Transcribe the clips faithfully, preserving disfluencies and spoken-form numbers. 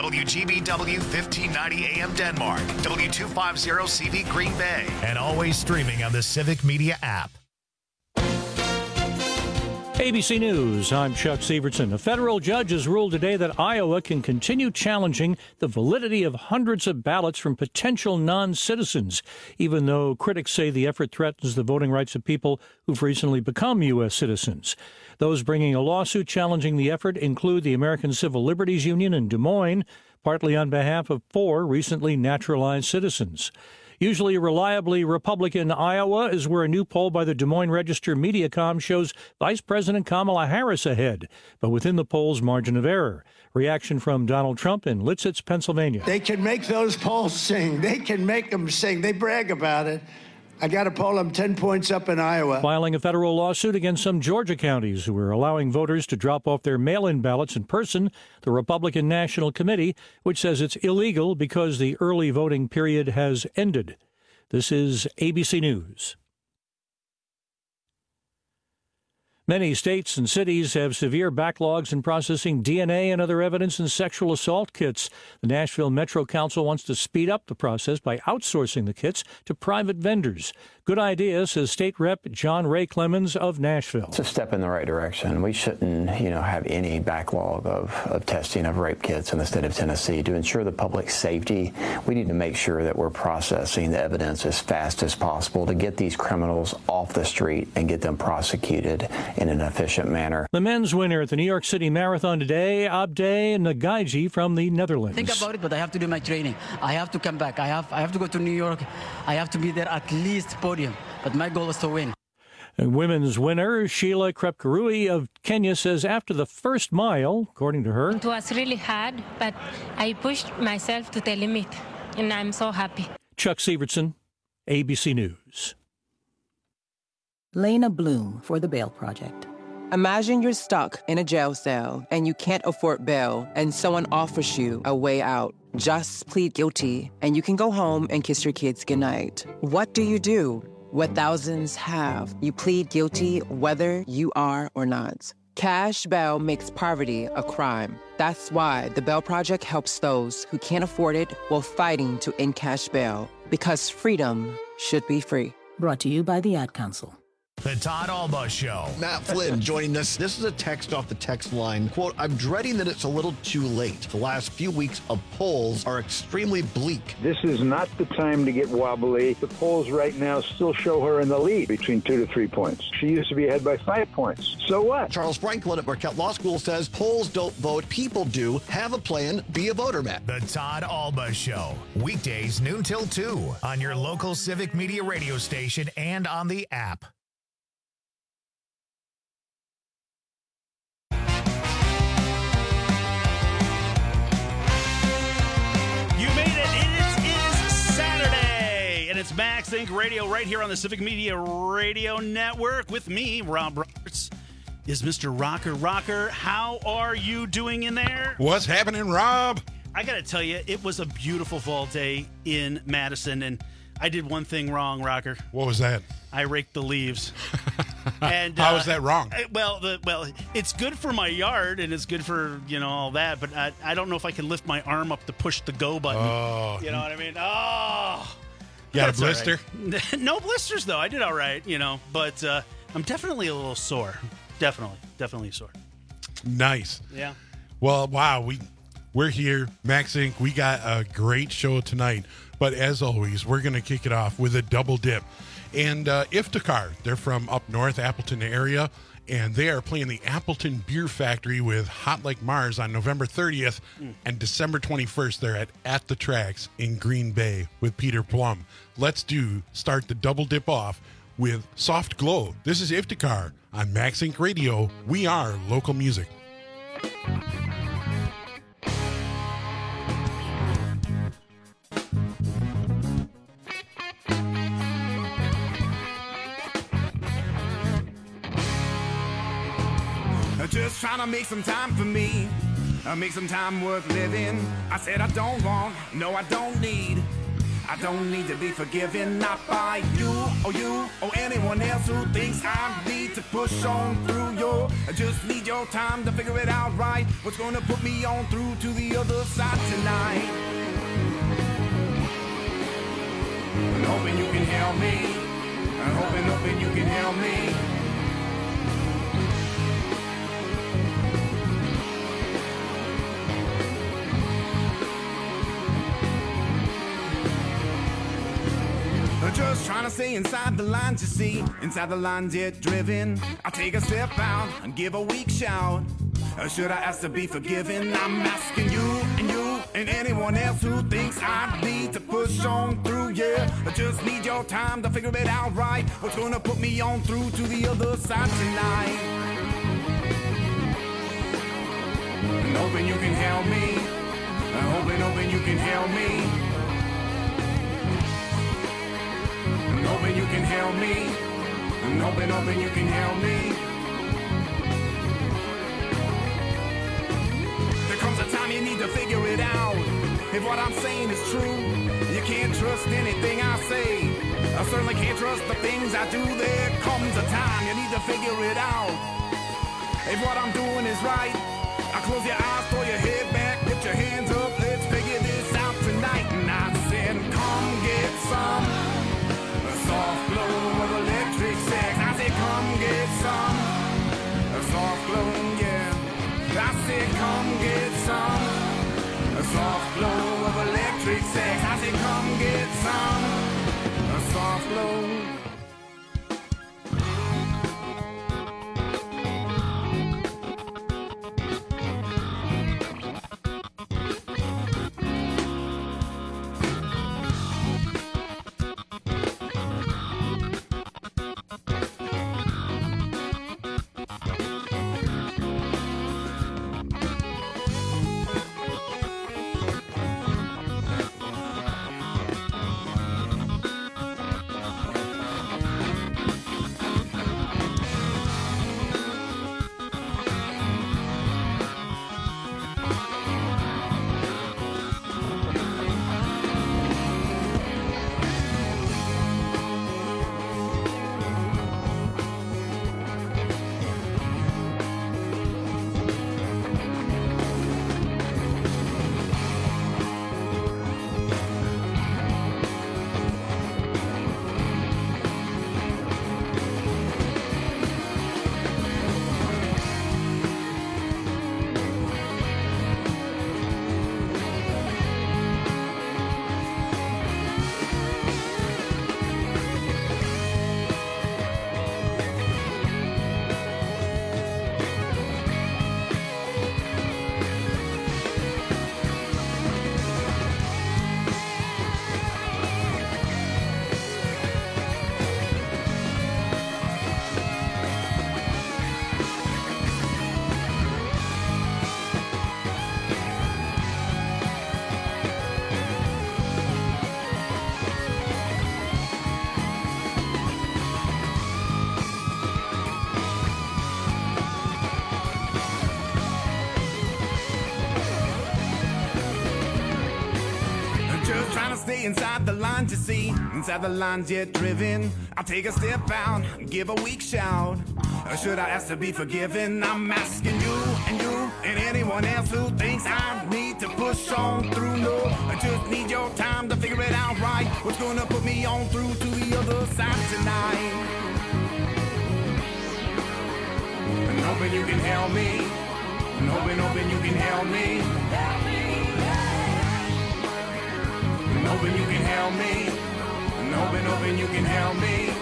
W G B W fifteen ninety A M Denmark, W two fifty C V Green Bay, and always streaming on the Civic Media app. A B C News, I'm Chuck Severson. A federal judge has ruled today that Iowa can continue challenging the validity of hundreds of ballots from potential non-citizens, even though critics say the effort threatens the voting rights of people who've recently become U S citizens. Those bringing a lawsuit challenging the effort include the American Civil Liberties Union in Des Moines, partly on behalf of four recently naturalized citizens. Usually reliably Republican, Iowa is where a new poll by the Des Moines Register Mediacom shows Vice President Kamala Harris ahead, but within the poll's margin of error. Reaction from Donald Trump in Litsitz, Pennsylvania. They can make those polls sing. They can make them sing. They brag about it. I got to poll them ten points up in Iowa. Filing a federal lawsuit against some Georgia counties who are allowing voters to drop off their mail-in ballots in person, the Republican National Committee, which says it's illegal because the early voting period has ended. This is A B C News. Many states and cities have severe backlogs in processing D N A and other evidence in sexual assault kits. The Nashville Metro Council wants to speed up the process by outsourcing the kits to private vendors. Good idea, says State Representative John Ray Clemens of Nashville. It's a step in the right direction. We shouldn't, you know, have any backlog of, of testing of rape kits in the state of Tennessee. To ensure the public safety, we need to make sure that we're processing the evidence as fast as possible to get these criminals off the street and get them prosecuted in an efficient manner. The men's winner at the New York City Marathon today, Abdej Nagaji from the Netherlands. Think about it, but I have to do my training. I have to come back. I have I have to go to New York. I have to be there at least podium. But my goal is to win. And women's winner, Sheila Krepkarui of Kenya, says after the first mile, according to her, it was really hard, but I pushed myself to the limit, and I'm so happy. Chuck Severson, A B C News. Lena Bloom for the Bail Project. Imagine you're stuck in a jail cell and you can't afford bail and someone offers you a way out. Just plead guilty and you can go home and kiss your kids goodnight. What do you do? What thousands have. You plead guilty whether you are or not. Cash bail makes poverty a crime. That's why the Bail Project helps those who can't afford it while fighting to end cash bail. Because freedom should be free. Brought to you by the Ad Council. The Todd Alba Show. Matt Flynn joining us. This is a text off the text line. Quote, I'm dreading that it's a little too late. The last few weeks of polls are extremely bleak. This is not the time to get wobbly. The polls right now still show her in the lead between two to three points. She used to be ahead by five points. So what? Charles Franklin at Marquette Law School says polls don't vote, people do. Have a plan, be a voter, Matt. The Todd Alba Show. Weekdays noon till two on your local Civic Media radio station and on the app. It's Max Inc Radio right here on the Civic Media Radio Network with me, Rob Roberts. Is Mister Rocker Rocker. How are you doing in there? What's happening, Rob? I got to tell you, it was a beautiful fall day in Madison, and I did one thing wrong, Rocker. What was that? I raked the leaves. And how uh, is that wrong? Well, the, well, it's good for my yard, and it's good for, you know, all that, but I, I don't know if I can lift my arm up to push the go button. Oh. You know what I mean? Oh. You got a blister? Right. No blisters, though. I did all right, you know, but uh, I'm definitely a little sore. Definitely. Definitely sore. Nice. Yeah. Well, wow. We, we're here, Max Incorporated. We got a great show tonight. But as always, we're going to kick it off with a double dip. And uh, Iftikhar, they're from up north, Appleton area. And they are playing the Appleton Beer Factory with Hot Like Mars on November thirtieth. Mm. And December twenty-first, they're at At the Tracks in Green Bay with Peter Plum. Let's do start the double dip off with Soft Glow. This is Iftikhar on Max Incorporated Radio. We are local music. Just trying to make some time for me, uh, make some time worth living. I said I don't want, no I don't need. I don't need to be forgiven, not by you or you or anyone else who thinks I need to push on through your. I just need your time to figure it out right. What's gonna put me on through to the other side tonight? I'm hoping you can help me. I'm hoping, hoping you can help me. Just trying to stay inside the lines, you see. Inside the lines, yet driven. I take a step out and give a weak shout. Or should I ask to be forgiven? I'm asking you and you and anyone else who thinks I need to push on through, yeah. I just need your time to figure it out right. What's gonna put me on through to the other side tonight? I'm hoping you can help me. I'm hoping, hoping you can help me. I'm hoping you can help me. I'm hoping, hoping you can help me. There comes a time you need to figure it out. If what I'm saying is true, you can't trust anything I say. I certainly can't trust the things I do. There comes a time you need to figure it out. If what I'm doing is right, I close your eyes, throw your head back, put your hands up, let's figure this out tonight. And I said, come get some soft glow of electric sex. I said, come get some a soft glow, yeah. I said, come get some a soft glow of electric sex. I said, come get some a soft glow. Stay inside the lines, you see. Inside the lines, yet driven. I'll take a step out, give a weak shout. Or should I ask to be forgiven? I'm asking you and you and anyone else who thinks I need to push on through. No, I just need your time to figure it out right. What's gonna put me on through to the other side tonight? I'm hoping you can help me. I'm hoping, hoping you can help me. Help me. I'm hoping you can help me. I'm hoping, hoping you can help me.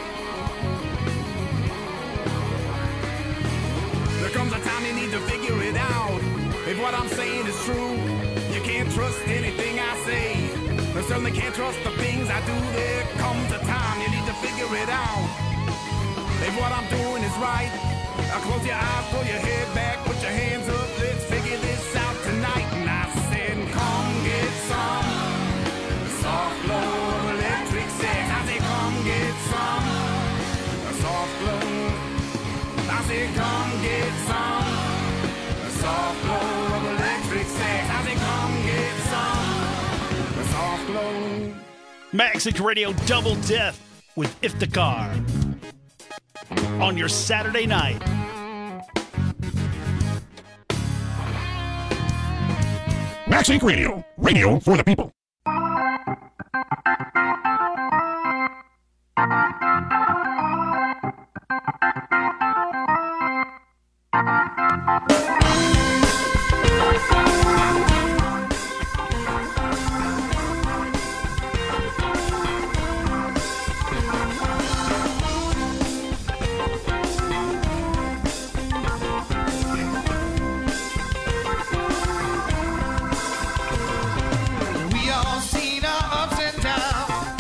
There comes a time you need to figure it out. If what I'm saying is true, you can't trust anything I say. I certainly can't trust the things I do. There comes a time you need to figure it out. If what I'm doing is right, I'll close your eyes, pull your head back, put your hands up, let's figure this out tonight. And I said, come get some soft glow of electric sex. I said, come get some a soft glow. I said, come get some a soft glow of electric sex. I said, come get some a soft glow. Maxink Radio Double Dip with Iftikhar on your Saturday night. Maxink Radio, radio for the people. We all seen our ups and downs.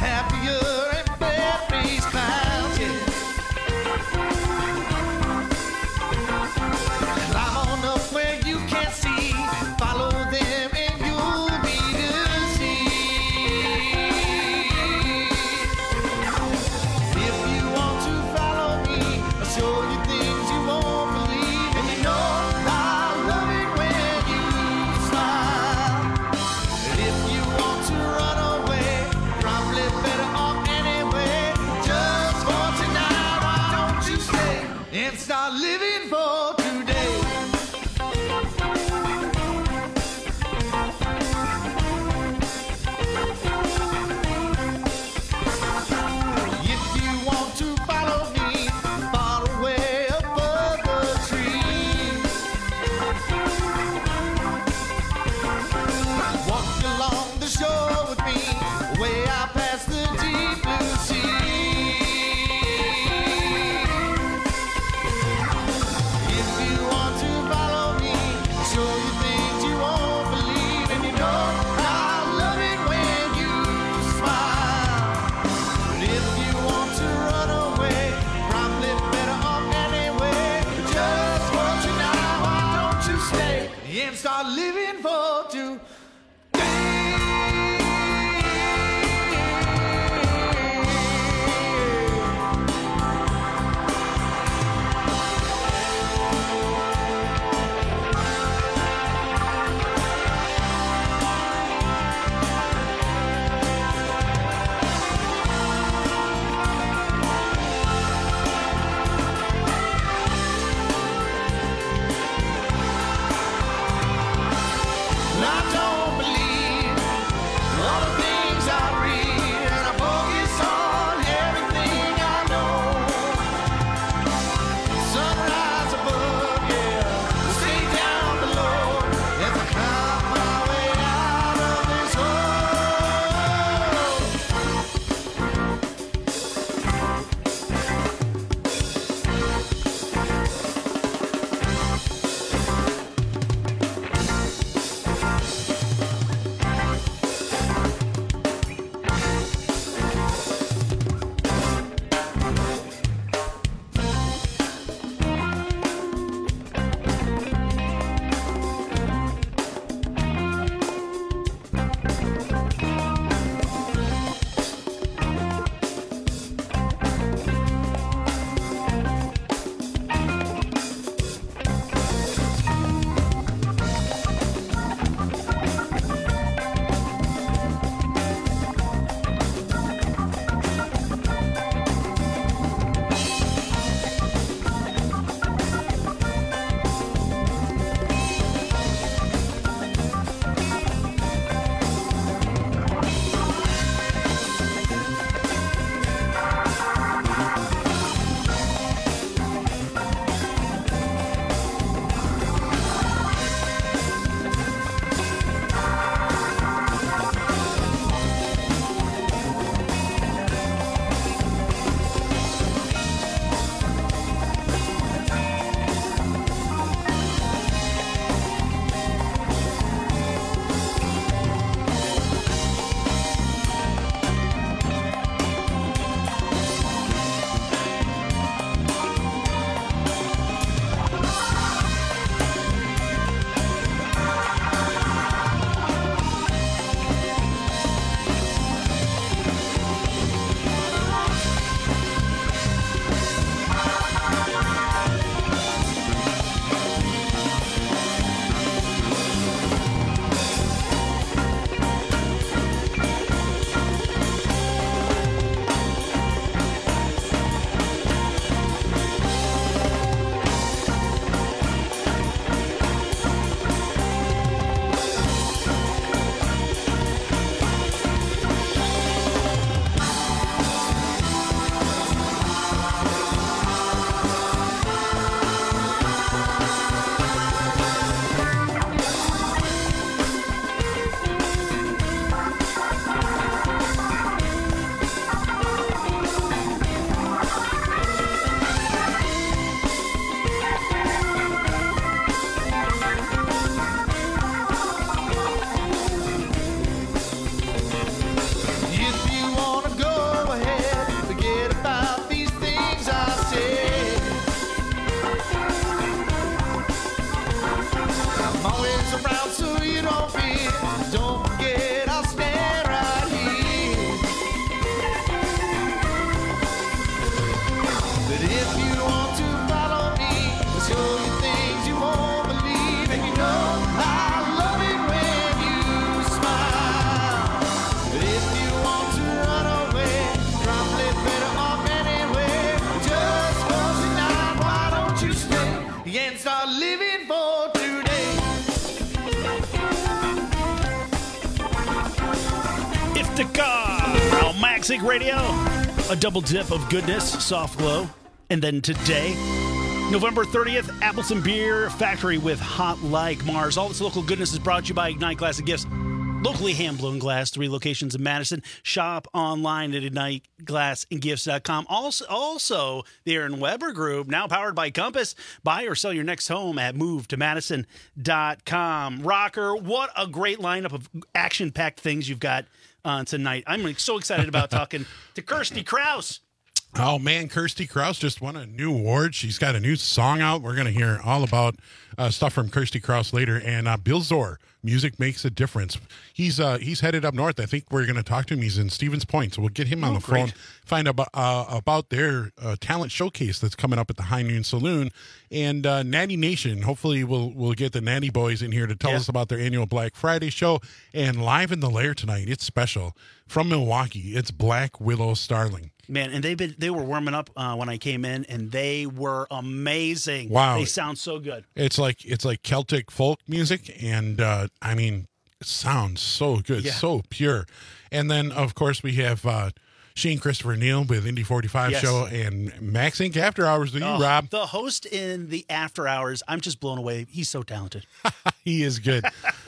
Iftikhar on Max Inc Radio. A double dip of goodness, soft glow. And then today, November thirtieth, Appleton Beer Factory with Hot Like Mars. All this local goodness is brought to you by Ignite Glass and Gifts. Locally hand-blown glass, three locations in Madison. Shop online at ignite glass and gifts dot com. Also, also, the Aaron Weber Group, now powered by Compass. Buy or sell your next home at move to madison dot com. Rocker, what a great lineup of action-packed things you've got uh, tonight. I'm so excited about talking to Kirsty Krause. Oh, man, Kirsty Krause just won a new award. She's got a new song out. We're going to hear all about uh, stuff from Kirsty Krause later. And uh, Bill Zor, Music Makes a Difference. He's uh, he's headed up north. I think we're going to talk to him. He's in Stevens Point, so we'll get him on Oh, the great. phone, find out about, uh, about their uh, talent showcase that's coming up at the High Noon Saloon. And uh, Natty Nation, hopefully we'll we'll get the Natty Boys in here to tell Yeah. us about their annual Black Friday show. And live in the lair tonight, it's special. From Milwaukee, it's Black Willow Starling. Man, and they've been they were warming up uh, when I came in, and they were amazing. Wow. They sound so good. It's like it's like Celtic folk music, and uh, I mean, it sounds so good, Yeah. so pure. And then, of course, we have uh, Shane Christopher Neal with Indy forty-five Yes. show and Max Inc After Hours with you, Oh, Rob. the host in the After Hours, I'm just blown away. He's so talented. He is good.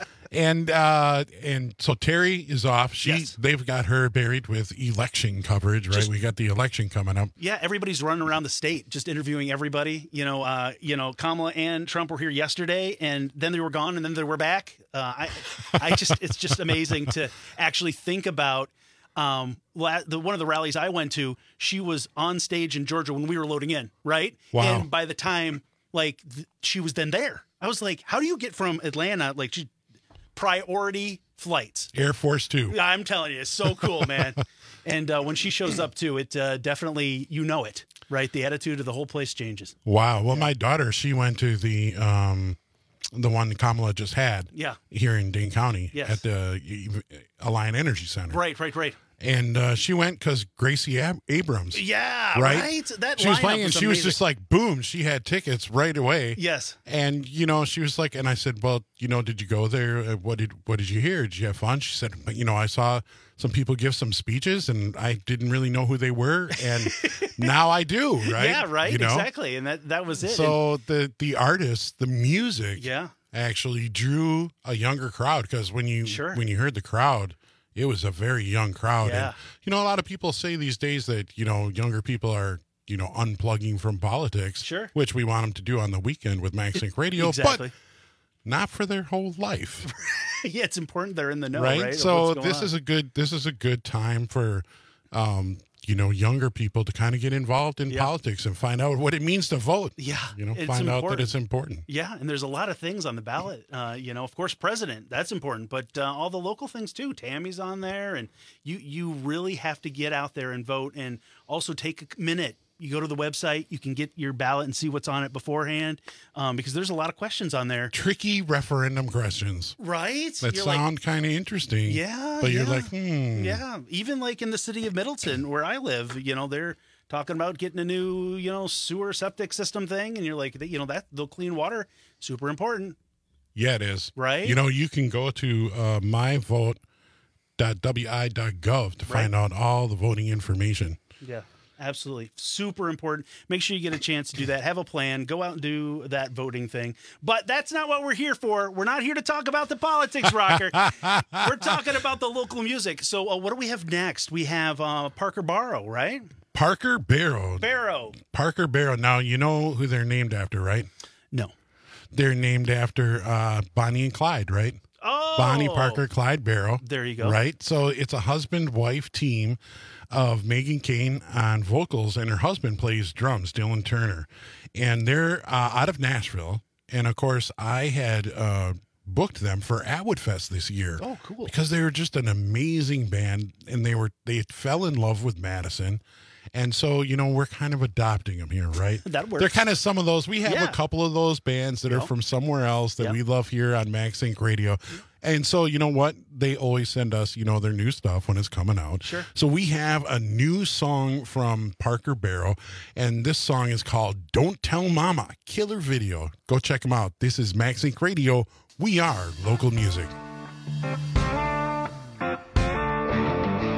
And uh, and so Terry is off. She Yes. they've got her buried with election coverage, right? Just- we got the election coming up. Yeah, everybody's running around the state, just interviewing everybody. You know, uh, you know, Kamala and Trump were here yesterday, and then they were gone, and then they were back. Uh, I, I just, it's just amazing to actually think about. Um, la- the one of the rallies I went to, she was on stage in Georgia when we were loading in, right? Wow. And by the time, like, th- she was then there, I was like, how do you get from Atlanta, like, she, priority flights? Air Force Two. I'm telling you, it's so cool, man. And uh, when she shows up too, it uh, definitely, you know it, right? The attitude of the whole place changes. Wow. Well, my daughter, she went to the um, the one Kamala just had. Yeah. Here in Dane County Yes. at the Alliant Energy Center. Right, right, right. And uh, she went because Gracie Ab- Abrams. Yeah, Right? right. That She was lineup playing, and was she was amazing. just like, boom, she had tickets right away. Yes. And, you know, she was like, and I said, well, you know, did you go there? Uh, What did what did you hear? Did you have fun? She said, you know, I saw some people give some speeches, and I didn't really know who they were. And now I do, right? Yeah, right. You know? Exactly. And that, that was it. So the, the artist, the music Yeah. actually drew a younger crowd, because when you Sure. when you heard the crowd, it was a very young crowd. Yeah. And, you know, a lot of people say these days that, you know, younger people are, you know, unplugging from politics. Sure. Which we want them to do on the weekend with Max Inc Radio. Exactly. But not for their whole life. yeah, it's important they're in the know, right? right? of So what's going this on. is a good this is a good time for um, you know, younger people to kind of get involved in Yeah. politics and find out what it means to vote. Yeah, You know, it's find out that important. it's important. Yeah, and there's a lot of things on the ballot. Uh, you know, of course, president, that's important, but uh, all the local things too. Tammy's on there, and you you really have to get out there and vote, and also take a minute. You go to the website, you can get your ballot and see what's on it beforehand, um, because there's a lot of questions on there. Tricky referendum questions. Right? That You're like, sound kind of interesting. Yeah, But you're yeah. like, hmm. Yeah, even like in the city of Middleton, where I live, you know, they're talking about getting a new, you know, sewer septic system thing, and you're like, you know, that the clean water, super important. Yeah, it is. Right? You know, you can go to uh, my vote dot w i dot gov to find out all the voting information. Yeah, absolutely. Super important. Make sure you get a chance to do that. Have a plan. Go out and do that voting thing. But that's not what we're here for. We're not here to talk about the politics, Rocker. We're talking about the local music. So uh, what do we have next? We have uh, Parker Barrow, right? Parker Barrow. Barrow. Parker Barrow. Now, you know who they're named after, right? No. They're named after uh, Bonnie and Clyde, right? Oh. Bonnie Parker, Clyde Barrow. There you go. Right? So it's a husband-wife team of Megan Kane on vocals, and her husband plays drums, Dylan Turner. And they're uh, out of Nashville. And, of course, I had uh, booked them for Atwood Fest this year. Oh, cool. Because they were just an amazing band, and they were they fell in love with Madison. And so, you know, we're kind of adopting them here, right? That works. They're kind of some of those. We have Yeah. a couple of those bands that are Yep. from somewhere else that Yep. we love here on Max Inc Radio. And so, you know what? They always send us, you know, their new stuff when it's coming out. Sure. So we have a new song from Parker Barrow, and this song is called Don't Tell Mama. Killer video. Go check them out. This is Max Inc Radio. We are local music.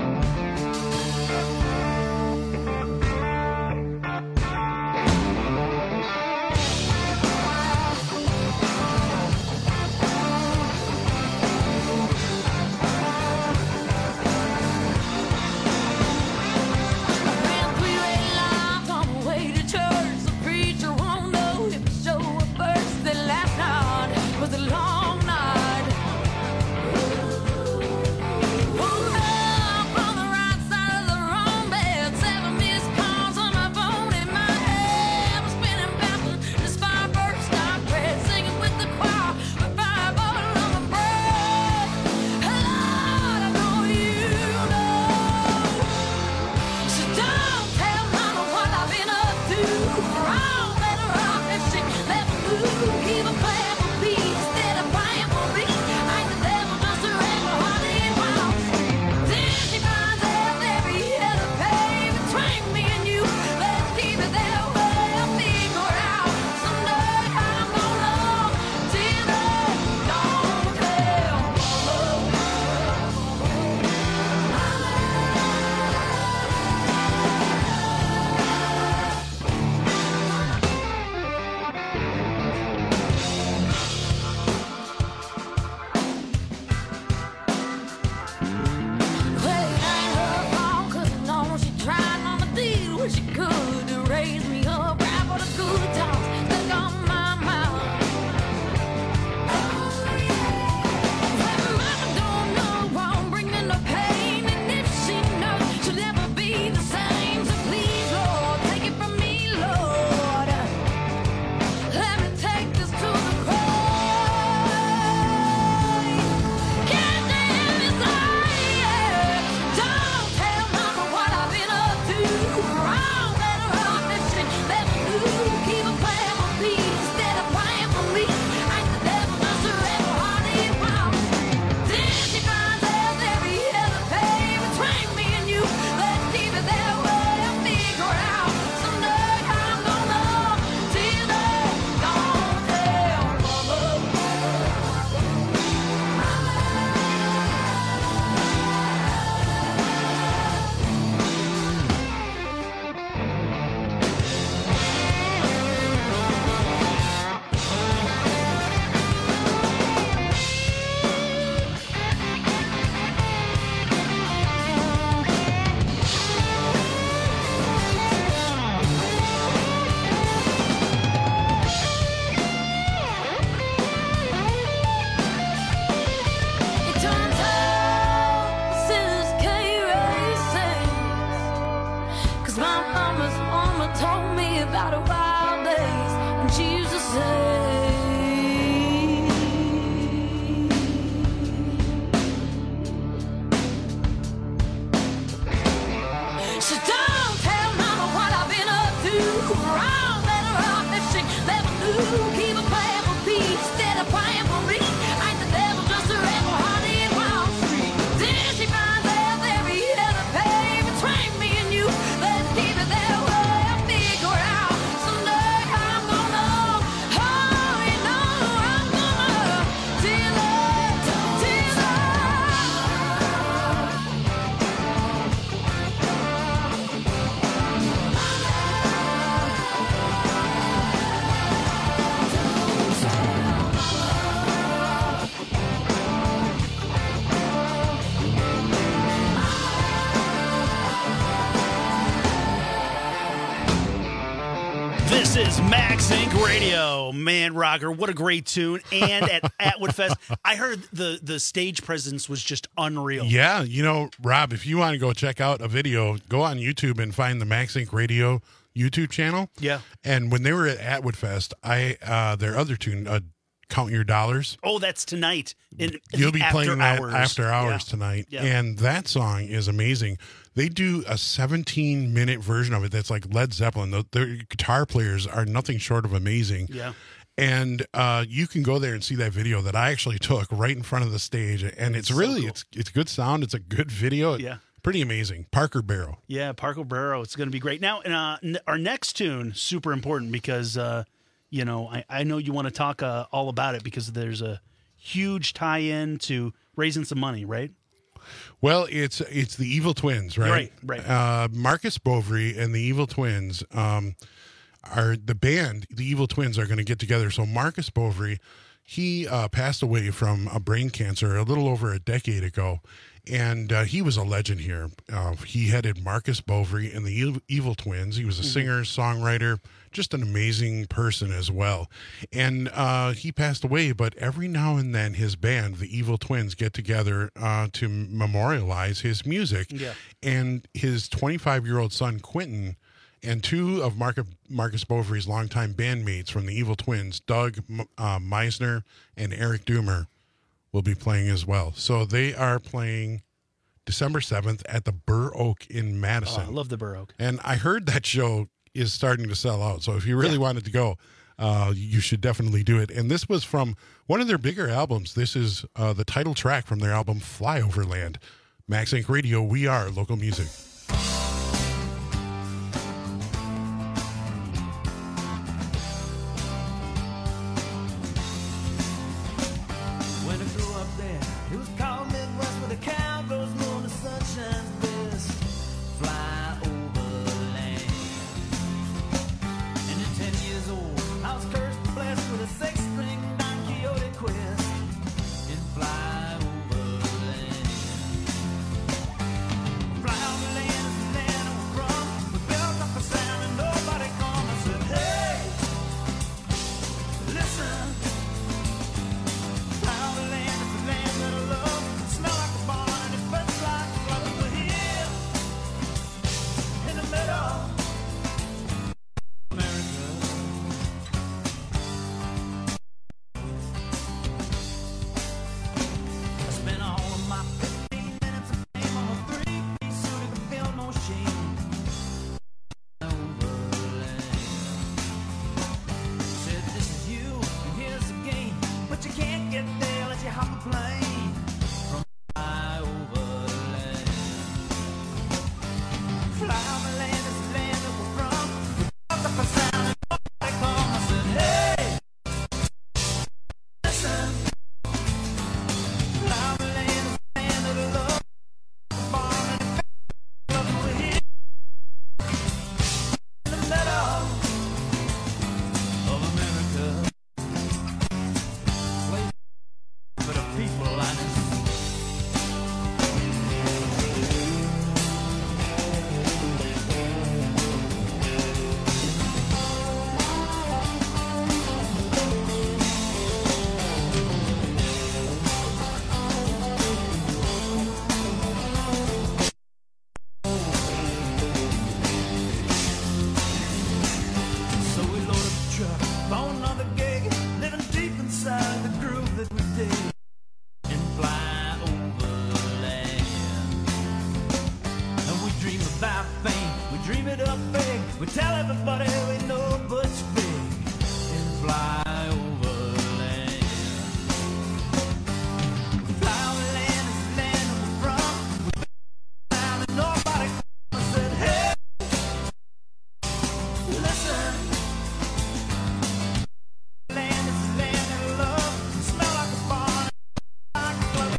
about her wild days when she used to say, so don't tell mama what I've been up to. I'll let her off if she never knew. Keep a plan for peace instead of praying for me. Ain't the devil just a rebel honey in Wall Street? Then she finds out every other pay between me and you. Let's keep it that way. I'll figure out someday I'm gonna, oh, you know I'm gonna till her, till her. This is Max Inc Radio. Man, Rocker, what a great tune. And at Atwood Fest, I heard the, the stage presence was just unreal. Yeah, you know, Rob, if you want to go check out a video, go on YouTube and find the Max Inc Radio YouTube channel. Yeah. And when they were at Atwood Fest, I uh, their other tune, uh, Count Your Dollars. Oh, that's tonight. In, You'll the be after playing hours. that after hours Yeah. tonight. Yeah. And that song is amazing. They do a seventeen minute version of it that's like Led Zeppelin. The, their guitar players are nothing short of amazing. Yeah. And uh, you can go there and see that video that I actually took right in front of the stage. And it's So really, cool. it's it's good sound. It's a good video. Yeah. Pretty amazing. Parker Barrow. Yeah, Parker Barrow. It's going to be great. Now, uh, n- our next tune, super important because, uh, you know, I, I know you want to talk uh, all about it because there's a huge tie-in to raising some money, right? Well, it's it's the Evil Twins, right? Right, right. Uh, Marcus Bovary and the Evil Twins um, are the band. The Evil Twins are going to get together. So Marcus Bovary, he uh, passed away from a brain cancer a little over a decade ago, and uh, he was a legend here. Uh, he headed Marcus Bovary and the Evil, Evil Twins. He was a Mm-hmm. singer, songwriter, just an amazing person as well. And uh, he passed away, but every now and then his band, the Evil Twins, get together uh, to memorialize his music. Yeah. And his twenty-five-year-old son, Quentin, and two of Marcus, Marcus Bovary's longtime bandmates from the Evil Twins, Doug uh, Meisner and Eric Doomer, will be playing as well. So they are playing December seventh at the Burr Oak in Madison. Oh, I love the Burr Oak. And I heard that show is starting to sell out. So if you really Yeah. wanted to go, uh, you should definitely do it. And this was from one of their bigger albums. This is uh, the title track from their album Flyoverland. Max Inc Radio, we are local music. When I grew up there, it was called Midwest, where the cow grows more and the sun shines best. Fly over land. And at ten years old, I was cursed and blessed with a six-string Don Quixote quest. And fly over land. Fly over land. it up big. We tell everybody we know Butch Big and fly over land. We fly over land, it's the land that we're from. We've been around and nobody said, hey, listen. Land is the land that love. You smell like a barn, like a club.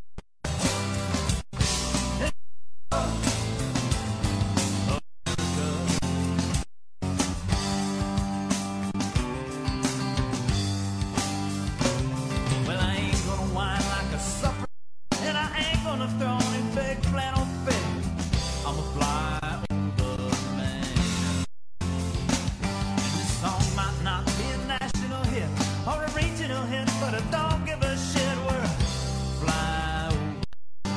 Well, I ain't gonna whine like a supper, and I ain't gonna throw any big flannel fit. I'ma fly over the man. And this song might not be a national hit or a regional hit, but I don't give a shit. We're fly over the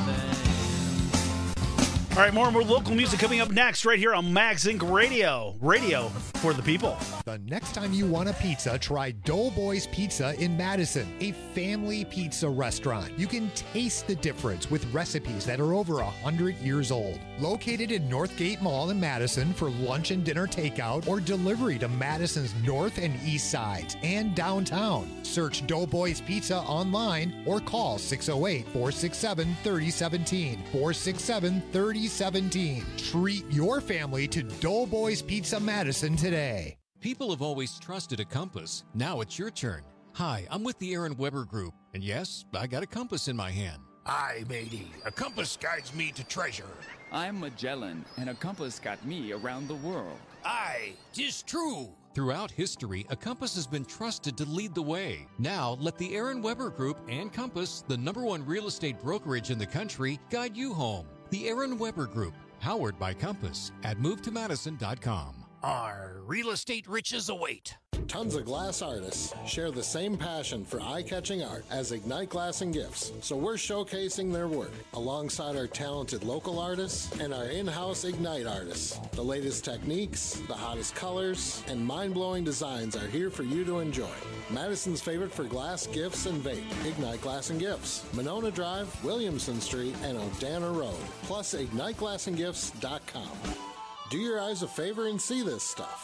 man. All right, more and more local music coming up next right here on Max Incorporated. Radio. Radio for the people. The next time you want a pizza, try Doughboys Pizza in Madison, a family pizza restaurant. You can taste the difference with recipes that are over one hundred years old. Located in Northgate Mall in Madison for lunch and dinner takeout or delivery to Madison's north and east sides and downtown. Search Doughboys Pizza online or call six oh eight, four six seven, three oh one seven, four six seven, three oh one seven. Treat your family to Doughboys Pizza Madison today. People have always trusted a compass. Now it's your turn. Hi, I'm with the Aaron Weber Group, and yes, I got a compass in my hand. Aye, matey. A compass guides me to treasure. I'm Magellan, and a compass got me around the world. Aye, 'tis true. Throughout history, a compass has been trusted to lead the way. Now, let the Aaron Weber Group and Compass, the number one real estate brokerage in the country, guide you home. The Aaron Weber Group, powered by Compass, at move to madison dot com. Our real estate riches await. Tons of glass artists share the same passion for eye-catching art as Ignite Glass and Gifts, so we're showcasing their work alongside our talented local artists and our in-house Ignite artists. The latest techniques, the hottest colors, and mind-blowing designs are here for you to enjoy. Madison's favorite for glass, gifts, and vape, Ignite Glass and Gifts. Monona Drive, Williamson Street, and Odana Road, plus ignite glass and gifts dot com. Do your eyes a favor and see this stuff.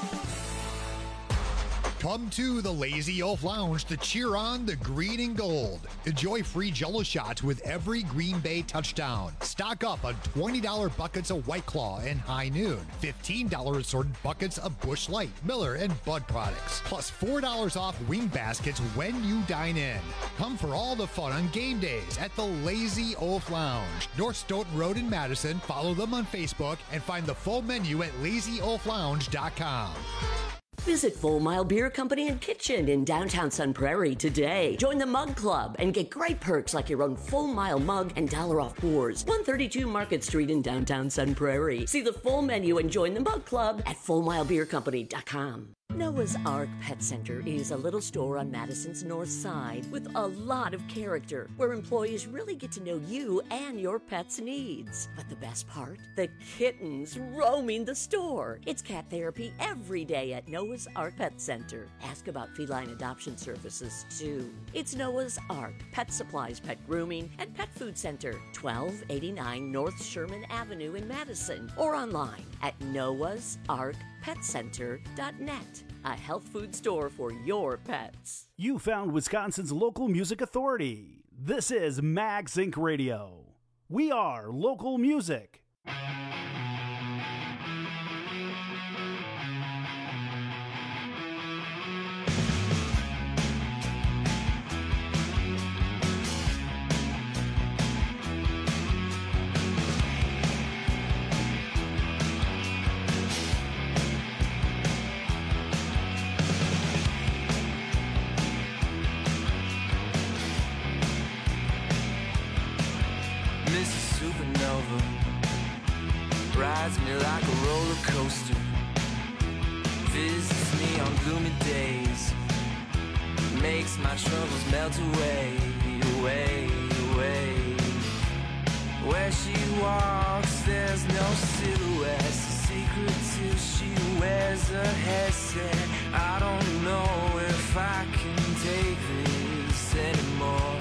Come to the Lazy Oaf Lounge to cheer on the green and gold. Enjoy free Jell-O shots with every Green Bay touchdown. Stock up on twenty dollars buckets of White Claw and High Noon. fifteen dollars assorted buckets of Busch Light, Miller, and Bud products. Plus four dollars off wing baskets when you dine in. Come for all the fun on game days at the Lazy Oaf Lounge. North Stoughton Road in Madison. Follow them on Facebook and find the full menu at lazy oaf lounge dot com. Visit Full Mile Beer Company and Kitchen in downtown Sun Prairie today. Join the Mug Club and get great perks like your own Full Mile mug and dollar off pours. one thirty-two Market Street in downtown Sun Prairie. See the full menu and join the Mug Club at full mile beer company dot com. Noah's Ark Pet Center is a little store on Madison's north side with a lot of character, where employees really get to know you and your pet's needs. But the best part? The kittens roaming the store. It's cat therapy every day at Noah's Ark Pet Center. Ask about feline adoption services, too. It's Noah's Ark Pet Supplies, Pet Grooming, and Pet Food Center, twelve eighty-nine North Sherman Avenue in Madison, or online at noahs ark pet center dot net. A health food store for your pets. You found Wisconsin's local music authority. This is Max Incorporated. Radio. We are local music. Rides me like a roller coaster, visits me on gloomy days, makes my troubles melt away, away, away. Where she walks, there's no silhouette, it's a secret till she wears a headset. I don't know if I can take this anymore.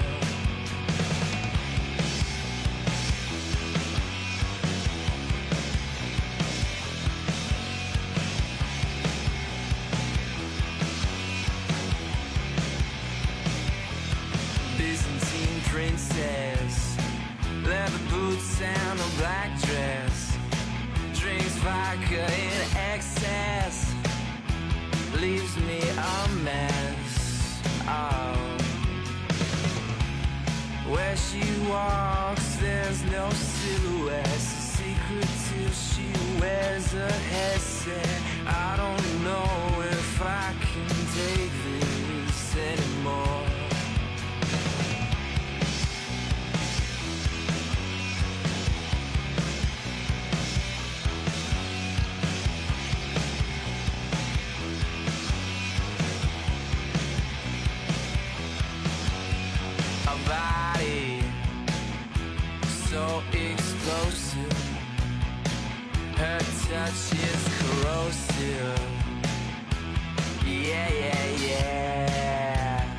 vodka in excess leaves me a mess. Oh. Where she walks, there's no silhouette. Secret till she wears a headset. I don't know if I can take this anymore. A body so explosive, her touch is corrosive. Yeah, yeah, yeah.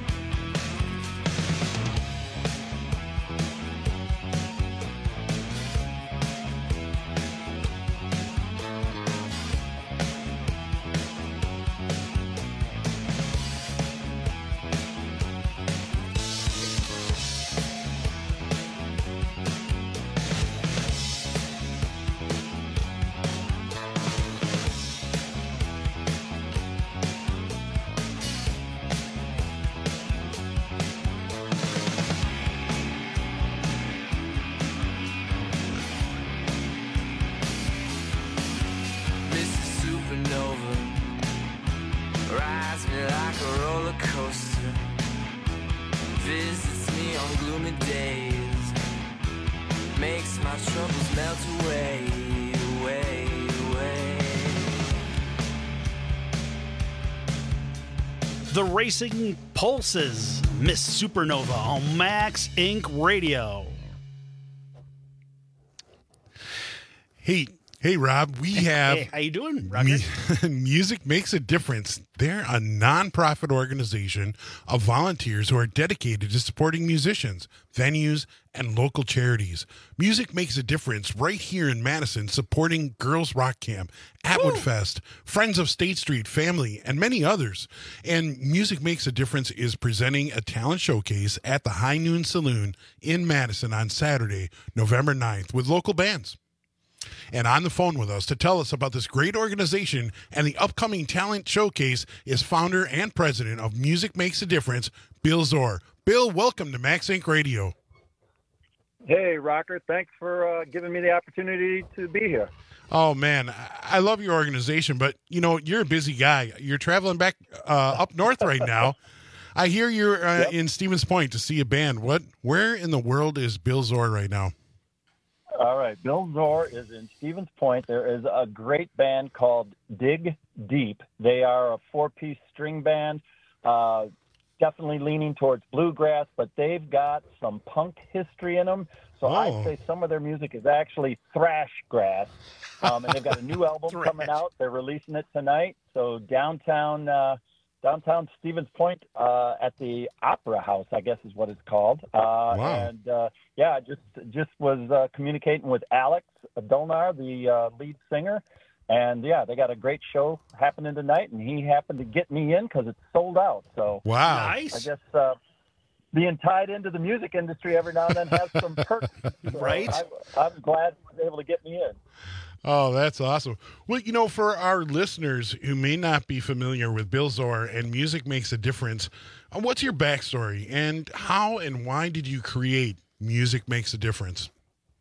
Missus Supernova rides me like a roller coaster, visits me on gloomy days, makes my troubles melt away, away, away. The Racing Pulses, Miss Supernova on Max Incorporated. Radio. Hey, hey, Rob, we have... Hey, how you doing, Roger? mu- Music Makes a Difference. They're a nonprofit organization of volunteers who are dedicated to supporting musicians, venues, and local charities. Music Makes a Difference right here in Madison, supporting Girls Rock Camp, Atwood Woo! Fest, Friends of State Street, Family, and many others. And Music Makes a Difference is presenting a talent showcase at the High Noon Saloon in Madison on Saturday, November ninth, with local bands. And on the phone with us to tell us about this great organization and the upcoming talent showcase is founder and president of Music Makes a Difference, Bill Zor. Bill, welcome to Max Inc Radio. Hey, Rocker. Thanks for uh, giving me the opportunity to be here. Oh, man, I love your organization, but, you know, you're a busy guy. You're traveling back uh, up north right now. I hear you're uh, yep. in Stevens Point to see a band. What? Where in the world is Bill Zor right now? All right. Bill Zor is in Stevens Point. There is a great band called Dig Deep. They are a four-piece string band, uh, definitely leaning towards bluegrass, but they've got some punk history in them. So oh. I'd say some of their music is actually thrash grass. Um, and they've got a new album coming out. They're releasing it tonight. So downtown uh, downtown Stevens Point uh, at the Opera House, I guess is what it's called. Uh, wow. And, uh, yeah, I just just was uh, communicating with Alex Dolnar, the uh, lead singer. And, yeah, they got a great show happening tonight, and he happened to get me in because it's sold out. So wow. Nice. I guess uh, being tied into the music industry every now and then has some perks. So right. I, I'm glad he was able to get me in. Oh, that's awesome. Well, you know, for our listeners who may not be familiar with Bill Zor and Music Makes a Difference, uh, what's your backstory and how and why did you create Music Makes a Difference?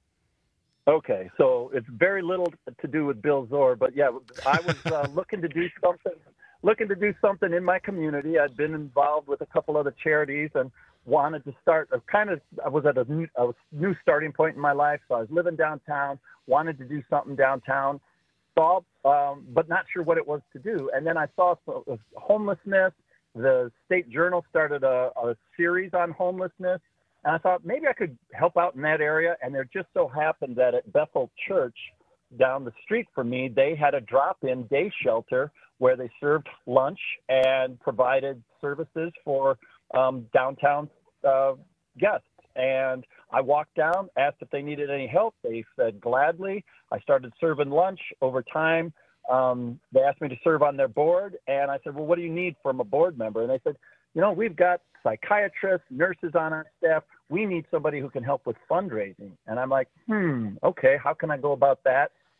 Okay, so it's very little to do with Bill Zor, but yeah, I was uh, looking to do something, looking to do something in my community. I'd been involved with a couple other charities and wanted to start. I kind of, I was at a new, a new starting point in my life, so I was living downtown, wanted to do something downtown, saw, um, but not sure what it was to do. And then I saw homelessness. The State Journal started a, a series on homelessness. And I thought maybe I could help out in that area. And there just so happened that at Bethel Church down the street from me, they had a drop-in day shelter where they served lunch and provided services for um, downtown uh, guests. And I walked down, asked if they needed any help. They said gladly. I started serving lunch over time. Um, they asked me to serve on their board. And I said, well, what do you need from a board member? And they said, you know, we've got psychiatrists, nurses on our staff. We need somebody who can help with fundraising. And I'm like, hmm, okay, how can I go about that?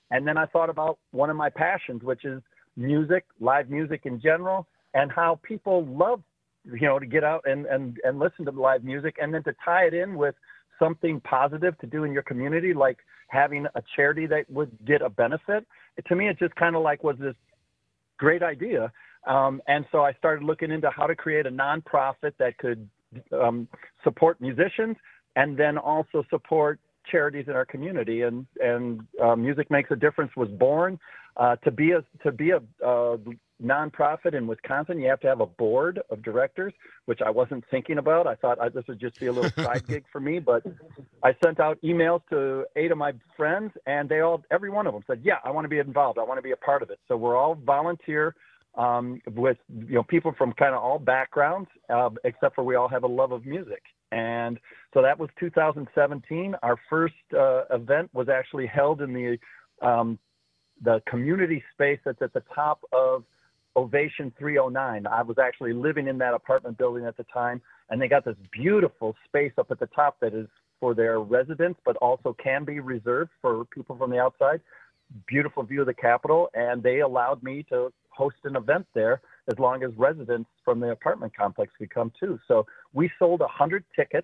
And then I thought about one of my passions, which is music, live music in general, and how people love, you know, to get out and, and, and listen to live music, and then to tie it in with something positive to do in your community, like having a charity that would get a benefit. To me, it just kind of like was this great idea. Um, and so I started looking into how to create a nonprofit that could um, support musicians and then also support charities in our community. And, and uh, Music Makes a Difference was born. Uh, to be a, to be a uh, nonprofit in Wisconsin, you have to have a board of directors, which I wasn't thinking about. I thought I, this would just be a little side gig for me, but I sent out emails to eight of my friends, and they all, every one of them said, yeah, I want to be involved. I want to be a part of it. So we're all volunteer um, with, you know, people from kind of all backgrounds, uh, except for we all have a love of music. And so that was two thousand seventeen. Our first uh, event was actually held in the um, the community space that's at the top of Ovation three oh nine. I was actually living in that apartment building at the time, and they got this beautiful space up at the top that is for their residents, but also can be reserved for people from the outside. Beautiful view of the Capitol, and they allowed me to host an event there as long as residents from the apartment complex could come too. So we sold one hundred tickets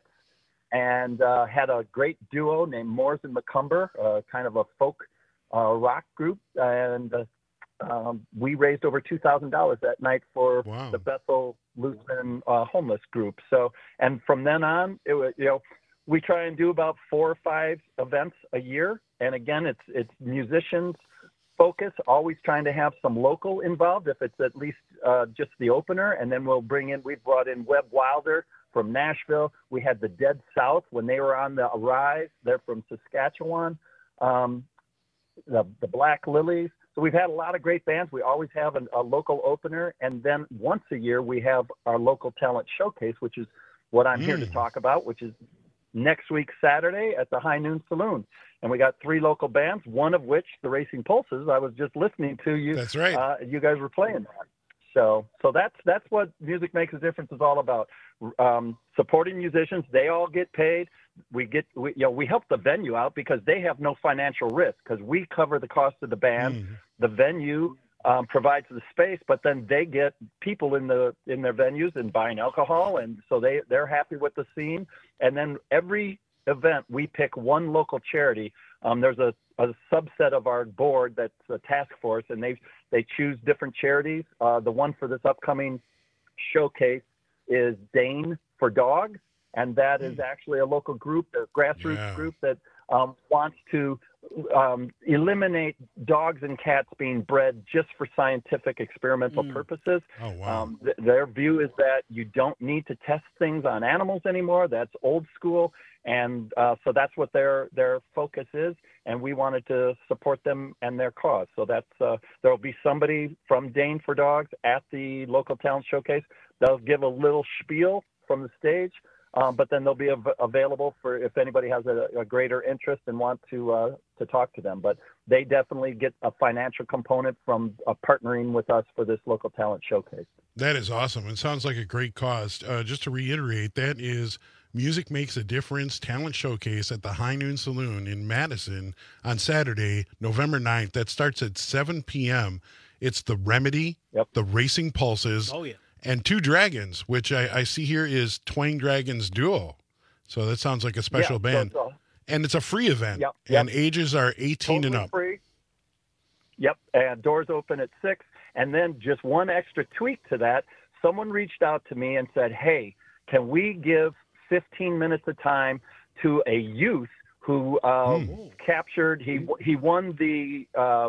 and uh, had a great duo named Moores and McCumber, uh, kind of a folk uh, rock group, and uh, um, we raised over two thousand dollars that night for wow. the Bethel Lutheran uh, homeless group. So, and from then on, it was, you know, we try and do about four or five events a year. And again, it's it's musicians focus, always trying to have some local involved, if it's at least uh, just the opener. And then we'll bring in, we've brought in Webb Wilder from Nashville. We had the Dead South when they were on the Arise. They're from Saskatchewan. Um, the, the Black Lilies. So we've had a lot of great bands. We always have an, a local opener. And then once a year, we have our local talent showcase, which is what I'm mm. here to talk about, which is next week, Saturday at the High Noon Saloon. And we got three local bands, one of which, the Racing Pulses, I was just listening to you. That's right. Uh, you guys were playing that. So, so that's that's what Music Makes a Difference is all about. Um, supporting musicians, they all get paid. We get, we, you know, we help the venue out because they have no financial risk because we cover the cost of the band. Mm. The venue um, provides the space, but then they get people in the in their venues and buying alcohol, and so they they're happy with the scene. And then every event, we pick one local charity. Um, there's a, a subset of our board that's a task force, and they they choose different charities. Uh, the one for this upcoming showcase is Dane for Dogs, and that is actually a local group, a grassroots yeah. group that um, wants to um, eliminate dogs and cats being bred just for scientific experimental mm. purposes. Oh, wow. Um, th- their view is that you don't need to test things on animals anymore. That's old school. And uh, so that's what their their focus is, and we wanted to support them and their cause. So that's uh, there will be somebody from Dane for Dogs at the local talent showcase. They'll give a little spiel from the stage, um, but then they'll be av- available for if anybody has a, a greater interest and want to uh, to talk to them. But they definitely get a financial component from uh, partnering with us for this local talent showcase. That is awesome. It sounds like a great cause. Uh, just to reiterate, that is Music Makes a Difference Talent Showcase at the High Noon Saloon in Madison on Saturday, November ninth. That starts at seven p.m. It's the Remedy, yep. the Racing Pulses, oh, yeah. and Two Dragons, which I, I see here is Twang Dragons Duo. So that sounds like a special yeah, band. So, so. And it's a free event, yep, and yep. ages are eighteen totally and up. Free. Yep, and doors open at six. And then just one extra tweak to that, someone reached out to me and said, hey, can we give fifteen minutes of time to a youth who uh, mm. captured, he he won the uh,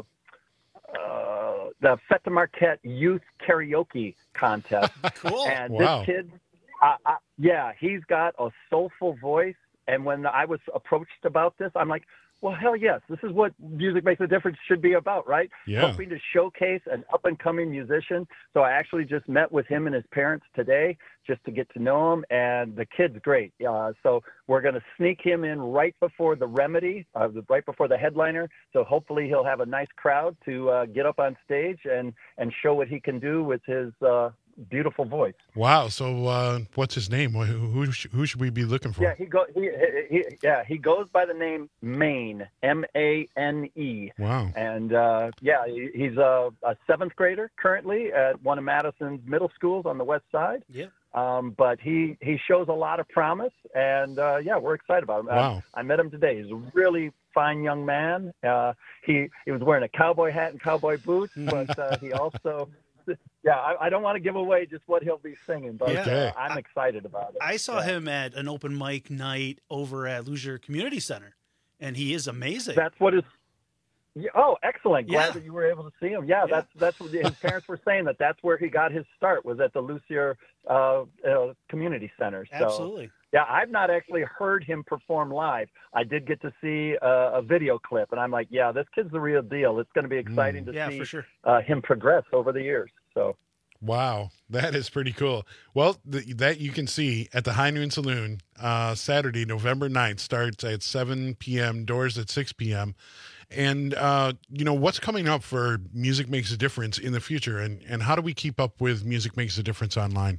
uh, the Fête de Marquette Youth Karaoke Contest. Cool. And wow. this kid, uh, uh, yeah, he's got a soulful voice. And when I was approached about this, I'm like, well, hell yes, this is what Music Makes a Difference should be about, right? Yeah. Helping to showcase an up-and-coming musician. So I actually just met with him and his parents today just to get to know him, and the kid's great. Uh, so we're going to sneak him in right before the Remedy, uh, right before the headliner. So hopefully he'll have a nice crowd to uh, get up on stage and, and show what he can do with his uh, beautiful voice. Wow. So uh, what's his name? Who, who who should we be looking for? Yeah, he go he, he yeah he goes by the name Mane, M A N E. Wow. And uh, yeah, he, he's a, a seventh grader currently at one of Madison's middle schools on the west side. Yeah. Um, but he, he shows a lot of promise, and uh, yeah, we're excited about him. Wow. I, I met him today. He's a really fine young man. Uh, he he was wearing a cowboy hat and cowboy boots, but uh, he also, yeah, I, I don't want to give away just what he'll be singing, but Okay. uh, I'm excited about it. I saw him at an open mic night over at Loosier Community Center, and he is amazing. That's what his. Yeah, oh, excellent! Glad Yeah. that you were able to see him. Yeah, Yeah. that's that's what his parents were saying, that that's where he got his start, was at the Loosier uh, uh, Community Center. So, Absolutely. yeah, I've not actually heard him perform live. I did get to see uh, a video clip, and I'm like, yeah, this kid's the real deal. It's going to be exciting to Yeah, see for sure. uh, him progress over the years. So. Wow, that is pretty cool. Well, th- that you can see at the High Noon Saloon uh, Saturday, November ninth, starts at seven p.m., doors at six p.m., and, uh, you know, what's coming up for Music Makes a Difference in the future, and, and how do we keep up with Music Makes a Difference online?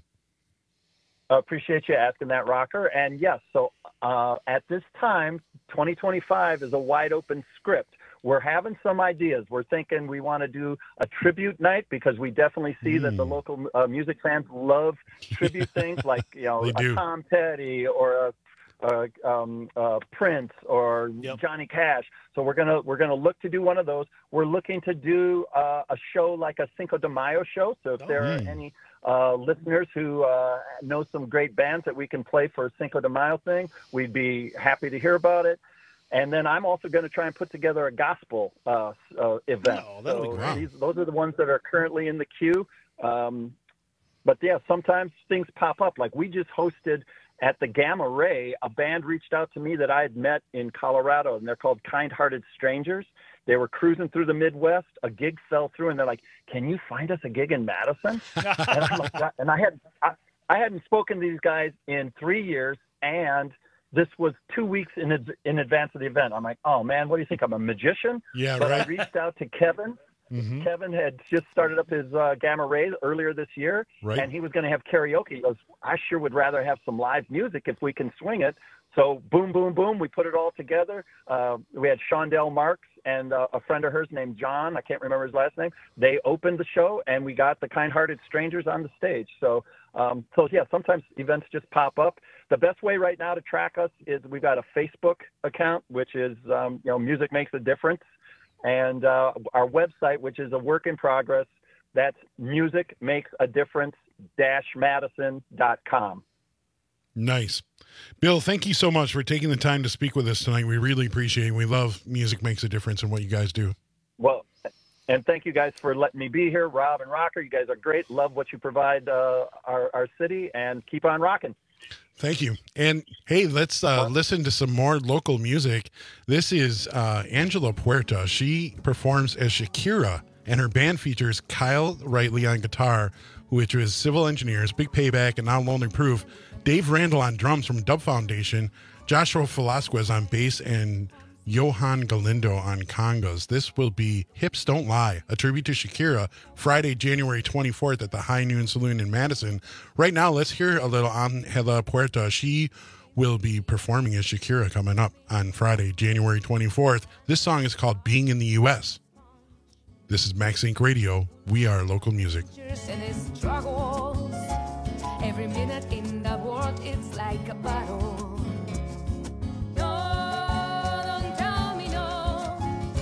I appreciate you asking that, Rocker. And yes, so uh, at this time, twenty twenty-five is a wide open script. We're having some ideas. We're thinking we want to do a tribute night, because we definitely see mm. that the local uh, music fans love tribute things like, you know, They a do. Tom Petty or a Uh, um, uh, Prince or Yep. Johnny Cash. So we're gonna we're gonna look to do one of those. We're looking to do uh, a show like a Cinco de Mayo show. So if there are Mm. any uh, listeners who uh, know some great bands that we can play for a Cinco de Mayo thing, we'd be happy to hear about it. And then I'm also going to try and put together a gospel uh, uh, event. Oh, that'll be So great. these, those are the ones that are currently in the queue. Um, but yeah, sometimes things pop up. Like we just hosted at the Gamma Ray, a band reached out to me that I had met in Colorado, and they're called Kind Hearted Strangers. They were cruising through the Midwest. A gig fell through, and they're like, "Can you find us a gig in Madison?" and, I'm like, and I had I, I hadn't spoken to these guys in three years, and this was two weeks in ad- in advance of the event. I'm like, "Oh man, what do you think? I'm a magician?" Yeah, but right. I reached out to Kevin. Mhm. Kevin had just started up his uh, Gamma Ray earlier this year, Right. and he was going to have karaoke. He goes, I sure would rather have some live music if we can swing it. So boom, boom, boom, we put it all together. Uh, we had Shondell Marks and uh, a friend of hers named John, I can't remember his last name. They opened the show, and we got the Kind Hearted Strangers on the stage. So, um, so yeah, sometimes events just pop up. The best way right now to track us is we've got a Facebook account, which is, um, you know, Music Makes a Difference. And uh, our website, which is a work in progress, that's music makes a difference dash madison dot com. Nice. Bill, thank you so much for taking the time to speak with us tonight. We really appreciate it. We love Music Makes a Difference and what you guys do. Well, and thank you guys for letting me be here. Rob and Rocker, you guys are great. Love what you provide uh, our, our city, and keep on rocking. Thank you. And hey, let's uh, listen to some more local music. This is uh, Angela Puerta. She performs as Shakira, and her band features Kyle Rightly on guitar, which was Civil Engineers, Big Payback, and Now Lonely Proof. Dave Randall on drums from Dub Foundation, Joshua Velasquez on bass, and Johan Galindo on congas. This will be Hips Don't Lie, a tribute to Shakira, Friday, January twenty-fourth at the High Noon Saloon in Madison. Right now, let's hear a little Angela Puerta. She will be performing as Shakira coming up on Friday, January twenty-fourth. This song is called Being in the U S. This is Max Inc Radio. We are local music. And his struggles. Every minute in the world, it's like a battle. No, don't tell me no,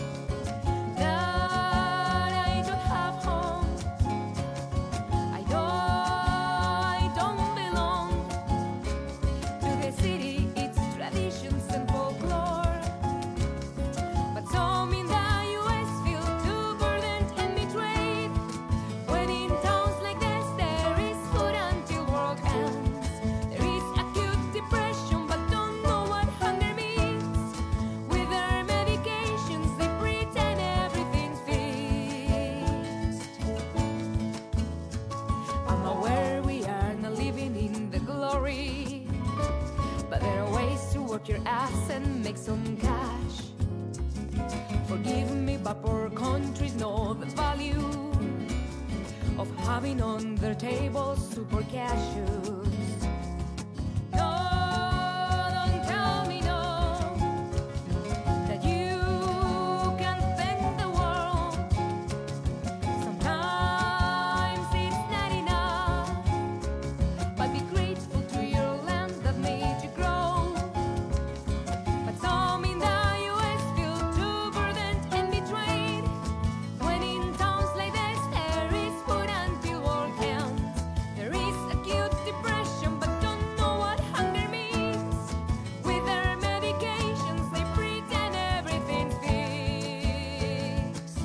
that I don't have home. I know I don't belong to the city, its traditions and folklore. But some in the U S feel too burdened and betrayed. When in towns like this there is food until world ends. There is acute depression but don't know what hunger means. With their medications they pretend everything's fixed. I'm aware we are not living in the glory, but there are ways to work your ass and make some cash. Forgive me, but poor countries know the value of of having on their table super cashews. No, don't tell me no, that you can fix the world. Sometimes it's not enough, but be grateful to your land that made you grow. But some in the U S feel too burdened and betrayed, when in times like this there is food until war ends. There is acute depression but don't know what hunger means. With their medications they pretend everything's fixed.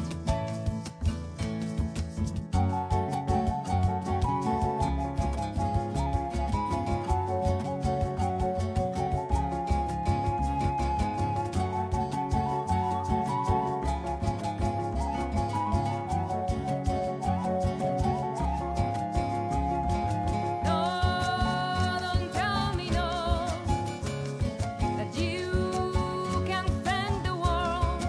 No, don't tell me no, that you can fend the world.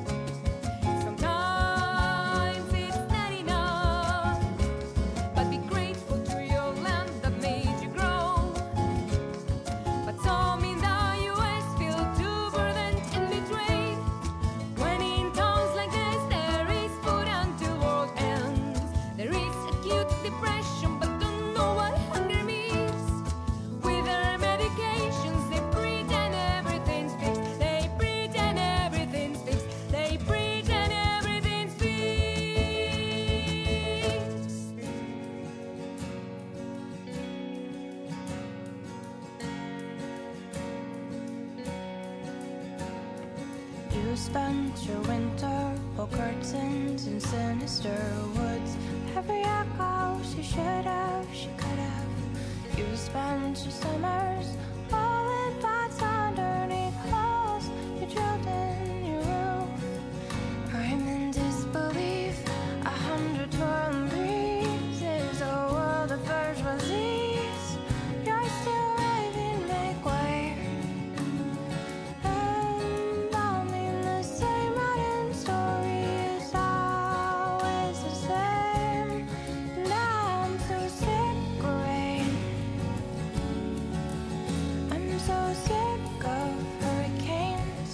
Sometimes it's not enough, but be grateful to your land that made you grow. But some in the U S feel too burdened and betrayed, when in times like this there is food until world ends. There is acute depression but don't know what hunger means. With their medications they pretend everything's fixed. They pretend everything's fixed. They pretend everything's fixed. You spent your winter pull curtains in sinister woods. Every echo she should have, she could have. You spent your summers all in pots underneath holes you drilled in your roof. I'm in disbelief. A hundred twirling breezes, a world of bourgeoisies. You're still raving, make way. And I mean the same modern story is always the same. Now I'm so sick of rain. I'm so sick of hurricanes.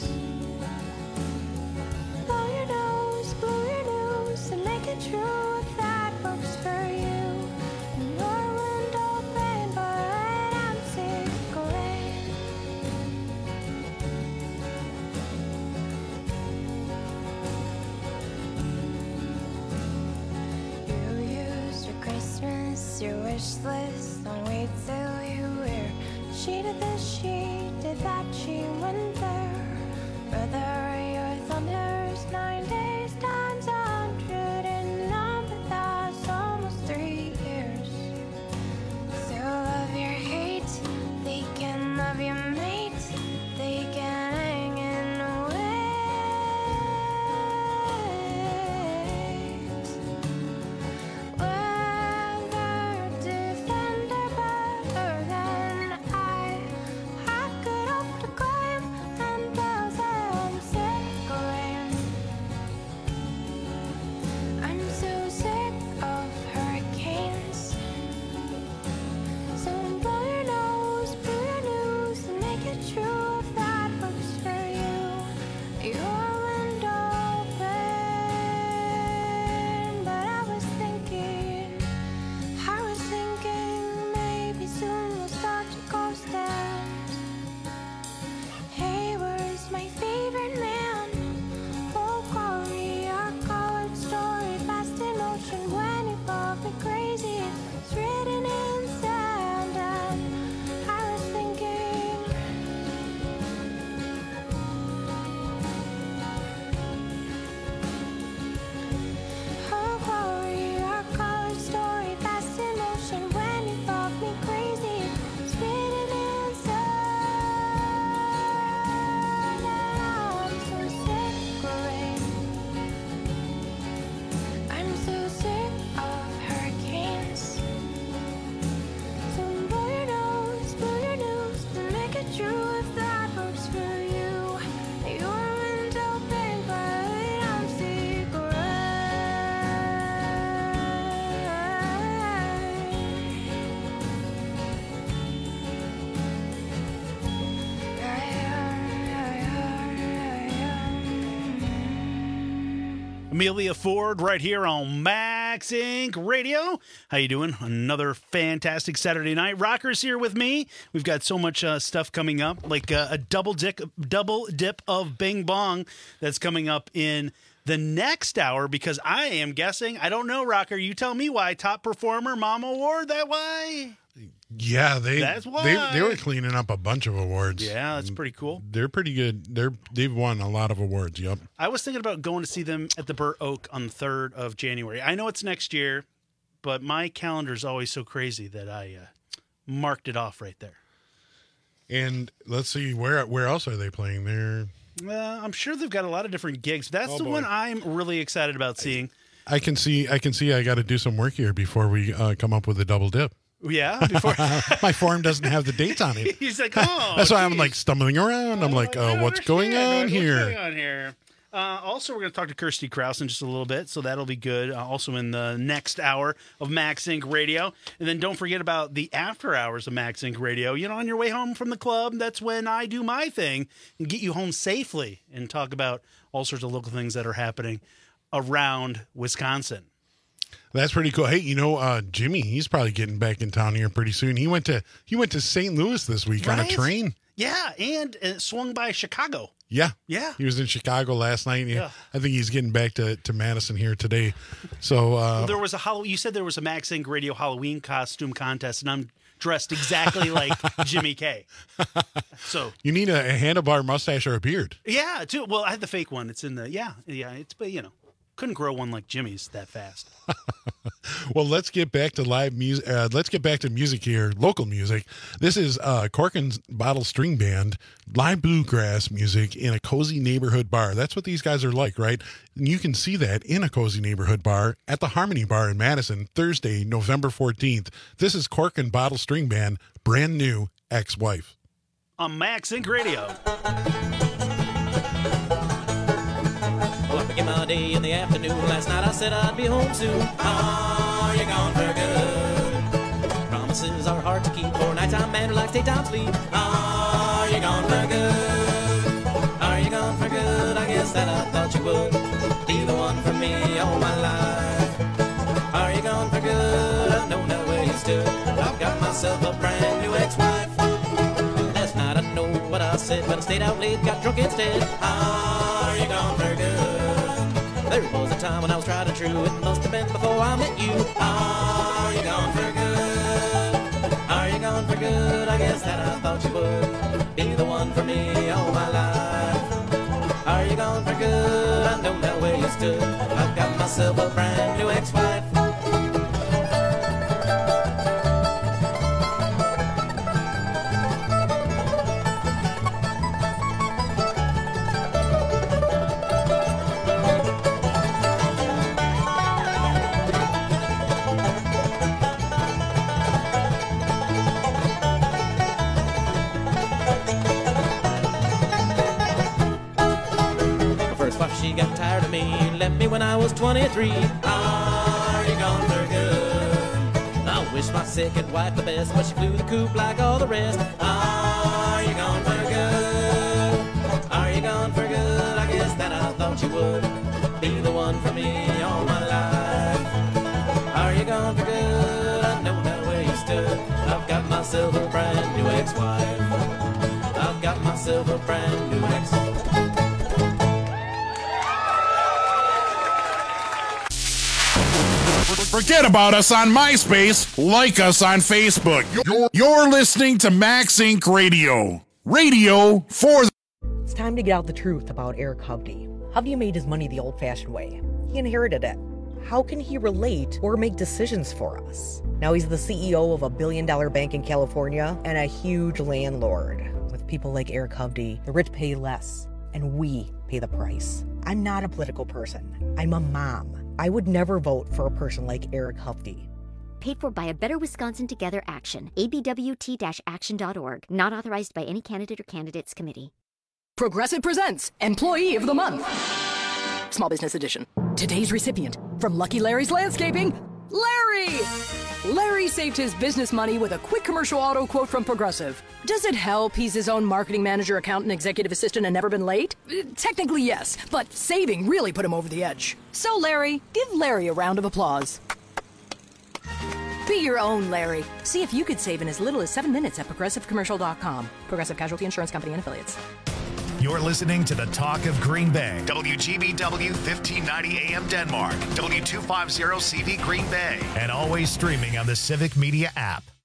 Blow your nose, blow your nose, and make it true if that works for you. And your window pane, but I'm sick of rain. You used your Christmas, your wish list on wait till you wear. She did this, she did that, she went there. Brother, your thunder's nine days times a hundred and none, but that's almost three years. So love your hate, they can love your mate, they can hang in wait. Weather defender better than I. I could hope to climb and tell them I'm sick. Amelia Ford right here on Max Incorporated Radio. How you doing? Another fantastic Saturday night. Rocker's here with me. We've got so much uh, stuff coming up, like uh, a double dip, double dip of Bing Bong that's coming up in the next hour, because I am guessing, I don't know, Rocker, you tell me why, top performer, Mama Award, that why? Yeah, they That's why. they they were cleaning up a bunch of awards. Yeah, that's pretty cool. They're pretty good. They're they've won a lot of awards. Yep. I was thinking about going to see them at the Burt Oak on the third of January. I know it's next year, but my calendar is always so crazy that I uh, marked it off right there. And let's see, where where else are they playing? They're Uh, I'm sure they've got a lot of different gigs. That's Oh, the boy. one I'm really excited about seeing. I can see I can see I got to do some work here before we uh, come up with a double dip. Yeah, before My form doesn't have the dates on it. he's like, oh, That's why I'm geez. like stumbling around. I'm like, uh, what's going on What's here? going on here? Uh, also, we're going to talk to Kirsty Krause in just a little bit, so that'll be good. Uh, also in the next hour of Max Inc Radio. And then don't forget about the after hours of Max Inc Radio. You know, on your way home from the club, that's when I do my thing and get you home safely and talk about all sorts of local things that are happening around Wisconsin. That's pretty cool. Hey, you know, uh, Jimmy, he's probably getting back in town here pretty soon. He went to he went to Saint Louis this week on a Right? train. Yeah, and it swung by Chicago. Yeah. Yeah. He was in Chicago last night. Yeah. I think he's getting back to, to Madison here today. So uh, Well, there was a Halloween. You said there was a Max Inc Radio Halloween costume contest, and I'm dressed exactly like Jimmy K. So you need a, a handlebar mustache or a beard. yeah, too. Well, I had the fake one. It's in the yeah, yeah. It's but you know, couldn't grow one like Jimmy's that fast. Well, let's get back to live music. Uh, let's get back to music here, local music. This is uh, Corkin's Bottle String Band, live bluegrass music in a cozy neighborhood bar. That's what these guys are like, right? And you can see that in a cozy neighborhood bar at the Harmony Bar in Madison, Thursday, November fourteenth. This is Corkin Bottle String Band, brand new Ex-Wife. On Max Inc Radio. Well, I began my day in the afternoon. Last night I said I'd be home soon. Oh, you're gone for good. Promises are hard to keep for nighttime man who likes daytime sleep. Oh, you're gone for good. Are you gone for good? I guess that I thought you would be the one for me all my life. Are you gone for good? I know not where you stood. I've got myself a brand new ex-wife. Last night I know what I said, but I stayed out late, got drunk instead. Are you gone for good? There was a time when I was tried and true. It must have been before I met you. Are you gone for good? Are you gone for good? I guess that I thought you would be the one for me all my life. Are you gone for good? I know now where you stood. I've got myself a brand new ex-wife. She got tired of me, left me when I was twenty-three. Are you gone for good? I wish my second wife the best, but she flew the coop like all the rest. Are you gone for good? Are you gone for good? I guess that I thought you would be the one for me all my life. Are you gone for good? I know now where you stood. I've got myself a brand new ex-wife. I've got myself a brand new ex-wife. Forget about us on MySpace. Like us on Facebook. You're, you're listening to Max Inc Radio. Radio for the... It's time to get out the truth about Eric Hovde. Hovde made his money the old-fashioned way. He inherited it. How can he relate or make decisions for us? Now he's the C E O of a billion-dollar bank in California and a huge landlord. With people like Eric Hovde, the rich pay less, and we pay the price. I'm not a political person. I'm a mom. I would never vote for a person like Eric Hovde. Paid for by a Better Wisconsin Together Action. A B W T action dot org. Not authorized by any candidate or candidates committee. Progressive presents Employee of the Month. Small Business Edition. Today's recipient from Lucky Larry's Landscaping, Larry! Larry saved his business money with a quick commercial auto quote from Progressive. Does it help he's his own marketing manager, accountant, executive assistant, and never been late? Uh, Technically, yes, but saving really put him over the edge. So, Larry, give Larry a round of applause. Be your own Larry. See if you could save in as little as seven minutes at progressive commercial dot com. Progressive Casualty Insurance Company and Affiliates. You're listening to the Talk of Green Bay. W G B W fifteen ninety A M Denmark. W two fifty C V Green Bay. And always streaming on the Civic Media app.